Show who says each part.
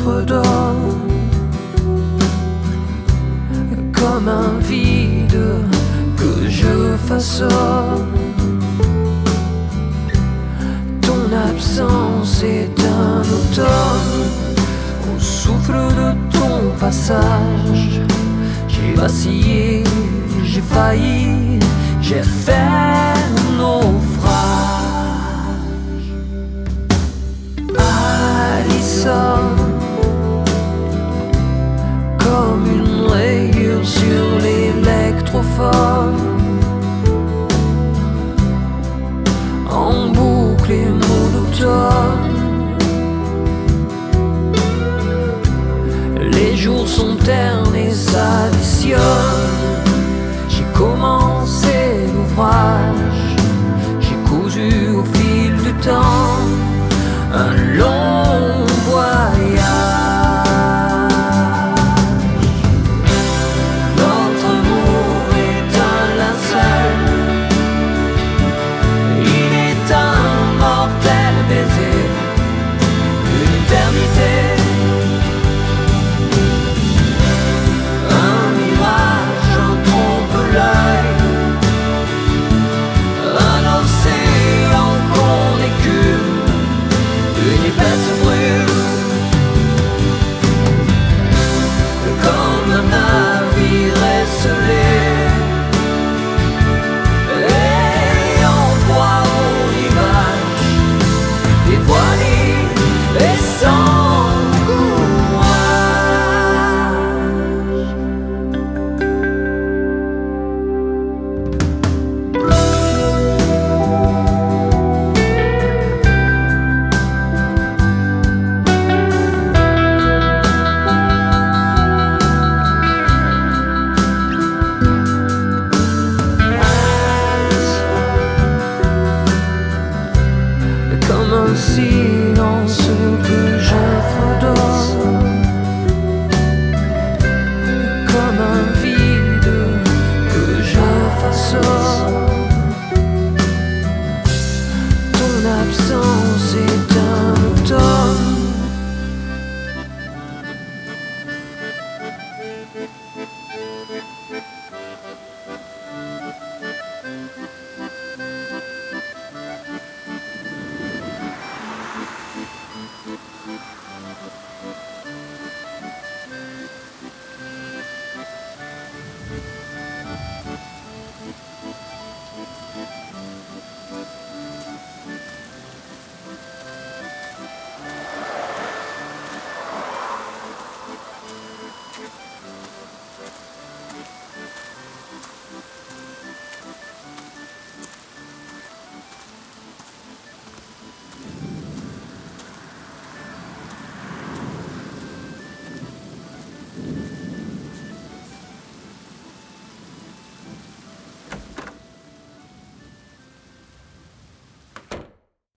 Speaker 1: fredonne comme un vide que je façonne. Ton absence est un automne au souffle de ton passage. J'ai vacillé, j'ai failli, j'ai fait naufrage. Alison, comme une rayure sur l'électrophone, en boucle et monotone. Les jours sont ternes et s'additionnent. J'ai commencé l'ouvrage, j'ai cousu au fil du temps un long voyage. Notre amour est un linceul, il est un mortel baiser, une éternité. Un silence que je fredonne, comme un vide que je façonne. Ton absence est un automne.